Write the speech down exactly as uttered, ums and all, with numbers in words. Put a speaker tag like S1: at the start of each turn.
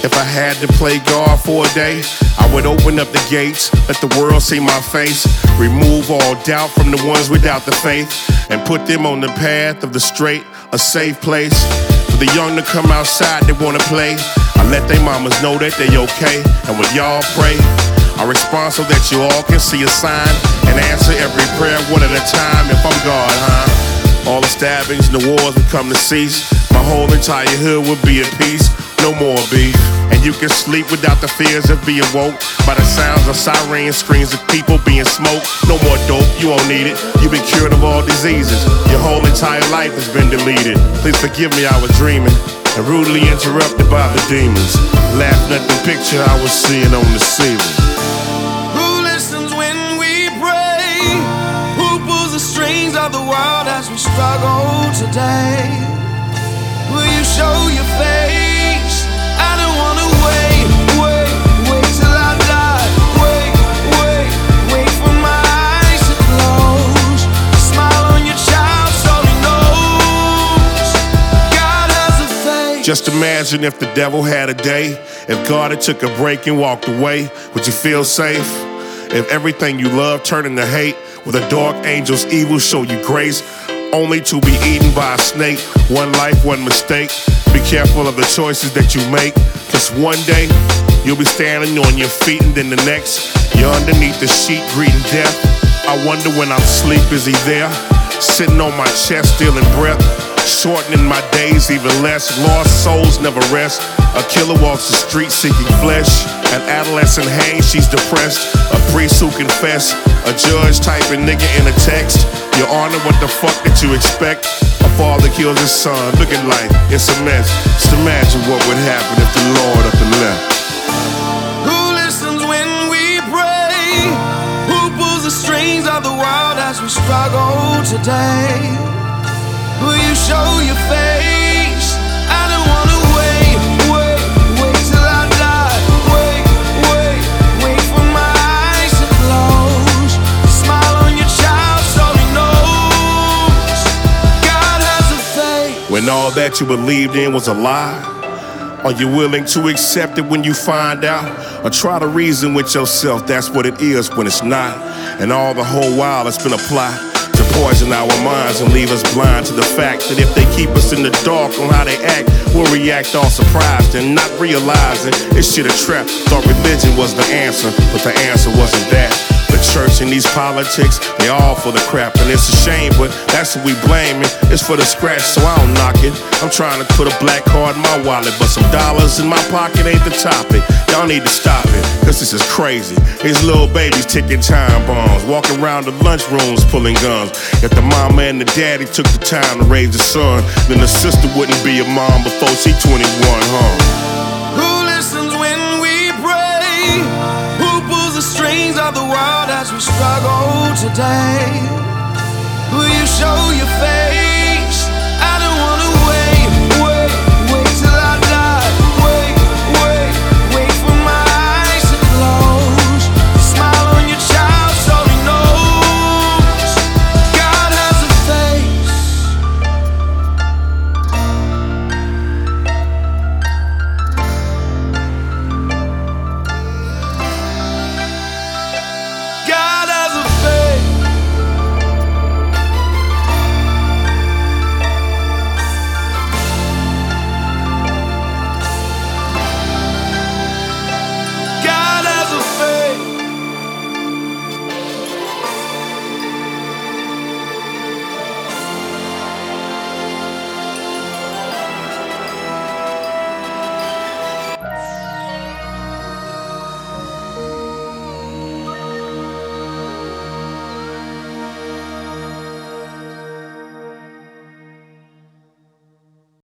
S1: If I had to play God for a day, I would open up the gates, let the world see my face, remove all doubt from the ones without the faith, and put them on the path of the straight, a safe place. For the young to come outside, they wanna play. I let they mamas know that they okay, and when y'all pray, I respond so that you all can see a sign and answer every prayer one at a time. If I'm God, huh? All the stabbings and the wars would come to cease. My whole entire hood would be at peace. No more beef. And you can sleep without the fears of being woke by the sounds of sirens, screams of people being smoked. No more dope, you won't need it. You've been cured of all diseases. Your whole entire life has been deleted. Please forgive me, I was dreaming and rudely interrupted by the demons. Laughing at the picture I was seeing on the ceiling.
S2: Who listens when we pray? Who pulls the strings of the world as we struggle today? Will you show your face? I don't wanna wait, wait, wait till I die. Wait, wait, wait for my eyes to close. Smile on your child so he knows God has a face.
S1: Just imagine if the devil had a day. If God had took a break and walked away, would you feel safe? If everything you love turned into hate, will the dark angel's evil show you grace? Only to be eaten by a snake. One life, one mistake. Be careful of the choices that you make, cause one day you'll be standing on your feet and then the next you're underneath the sheet greeting death. I wonder when I'm asleep, is he there? Sitting on my chest, stealing breath, shortening my days even less. Lost souls never rest. A killer walks the street seeking flesh. An adolescent hangs, she's depressed. A priest who confess. A judge typing nigga in a text. Your Honor, what the fuck did you expect? A father kills his son, looking like it's a mess. Just imagine what would happen if the Lord up and left.
S2: Who listens when we pray? Who pulls the strings of the world as we struggle today? Will you show your face? I don't wanna wait, wait, wait till I die. Wait, wait, wait for my eyes to close. Smile on your child so he knows God has a face.
S1: When all that you believed in was a lie, are you willing to accept it when you find out? Or try to reason with yourself, that's what it is when it's not. And all the whole while it's been a plot to poison our minds and leave us blind to the fact that if they keep us in the dark on how they act, we'll react all surprised and not realizing this shit a trap. Thought religion was the answer, but the answer wasn't that. The church and these politics, they all for the crap, and it's a shame, but that's what we blaming. It's for the scratch, so I don't knock it. I'm trying to put a black card in my wallet, but some dollars in my pocket ain't the topic. Y'all need to stop it, cause this is crazy. These little babies ticking time bombs, walking around the lunchrooms pulling guns. If the mama and the daddy took the time to raise the son, then the sister wouldn't be a mom before she twenty-one, huh?
S2: Who listens when we pray? Who pulls the strings of the world as we struggle today? Will you show your face?